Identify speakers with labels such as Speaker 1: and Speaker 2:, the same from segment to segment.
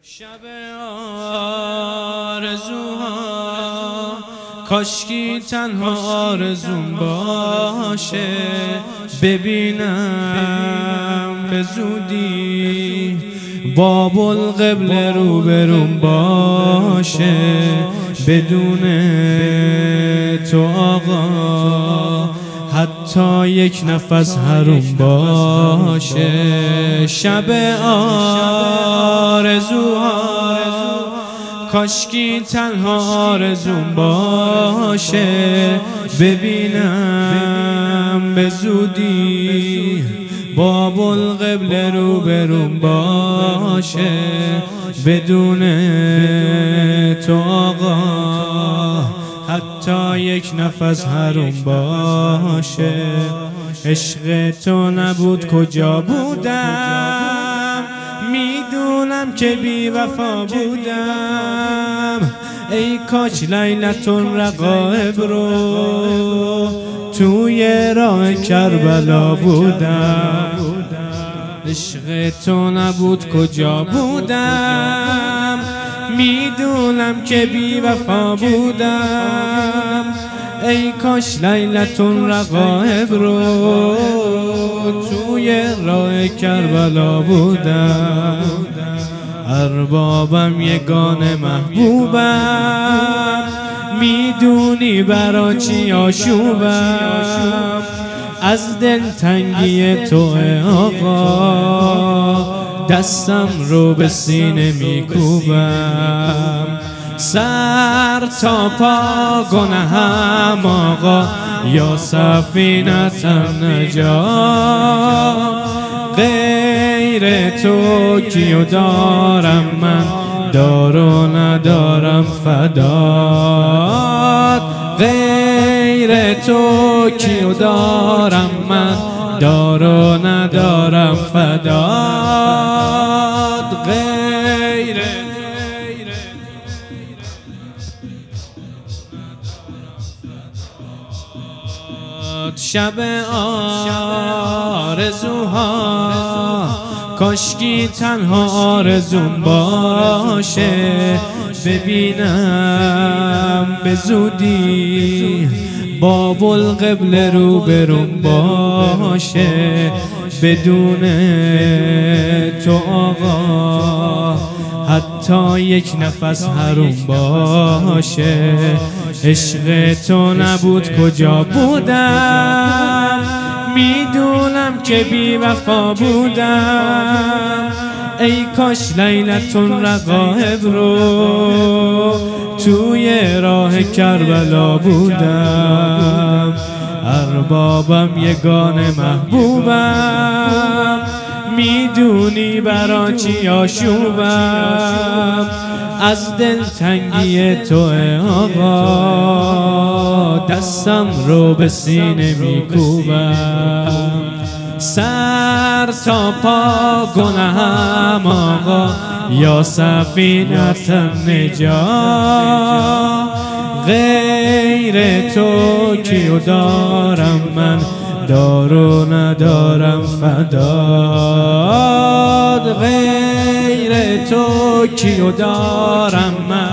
Speaker 1: شب آرزوها کاشکی تنها آرزوم باشه، ببینم به زودی باب القبله روبروم باشه. بدون تو آقا حتی یک نفس حروم باشه. شب آرزوها کاشکی تنها آرزوم باشه، ببینم به زودی باب القبله روبروم باشه. بدون تو آقا حتی یک نفس حروم باشه. عشق تو نبود کجا بودم، میدونم که بی وفا بودم. ای کاش لیلتون رقایب رو توی راه کربلا بودم. عشق تو نبود کجا بودم، میدونم که بی وفا بودم. ای کاش لیلتون رقایب رو توی راه کربلا بودم. اربابم یگانه محبوبم، میدونی برا چی آشوبم. از دلتنگی تو آقا دستم رو به سینه میکوبم. سر تا پا گناهم آقا یا سفینة النجات. غیر تو کیو دارم من، دار و ندارم فدات. غیر تو کیو دارم من، دار و ندارم فدات. غیر شب آرزوها کاشکی تنها آرزوم باشه، ببینم به زودی باب القبله روبروم باشه. بدون تو آقا حتی یک نفس حروم باشه. عشق تو نبود کجا بودم، میدونم که بی وفا بودم. ای کاش لیلتون رقایب رو توی راه کربلا بودم. اربابم یگانه محبوبم، میدونی برا چی آشوبم. از دلتنگی تو آقا دستم رو به سینه میکوبم. سر تا پا گناهم آقا یا سفینة النجات. غیر تو کیو دارم من، دار و ندارم فدات. غیر تو کیو دارم من.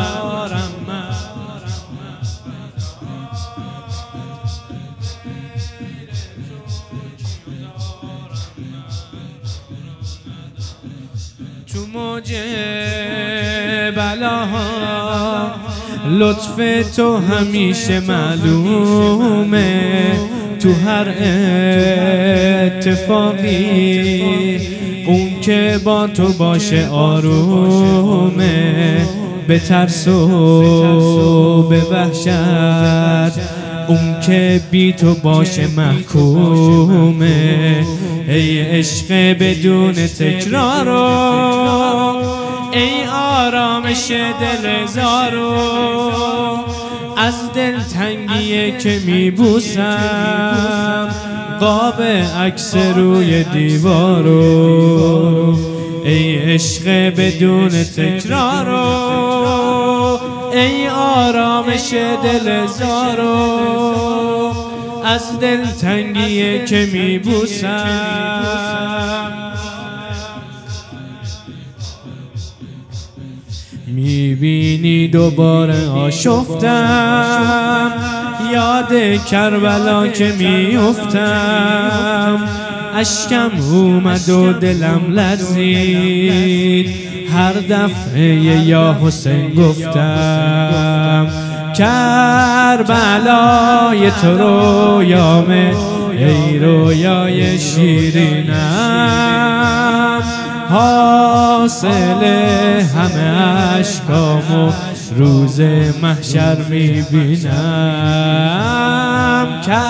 Speaker 1: تو موج بلاها لطف تو همیشه معلومه. تو هر اتفاقی اون که با تو باشه آرومه. به ترس و به وحشت اون که بی تو باشه محکومه. ای عشق بدون تکرارو، ای آرامش دل زارو. از دلتنگی که میبوسم قاب عکس روی دیوارو. ای عشق بدون تکرارو، ای آرامش دل زارو. از دلتنگی که میبوسم میبینی دوباره آشفتم، یاد کربلا که میافتم. اشکم اومد و دلم لرزید، هر دفعه یا حسین گفتم. کربلای تو رویامه، ای رویای شیرینم، حاصل همه اشکامو روز محشر میبینم.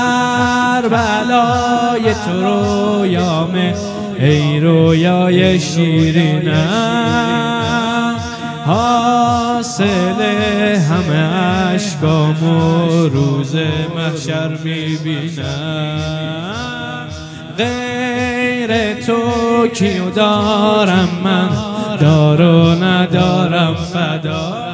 Speaker 1: کربلای تو رویامه، ای رویای شیرینم، حاصل همه اشکامو روز محشر میبینم. غیر تو کیو دارم من، دار و ندارم فدا.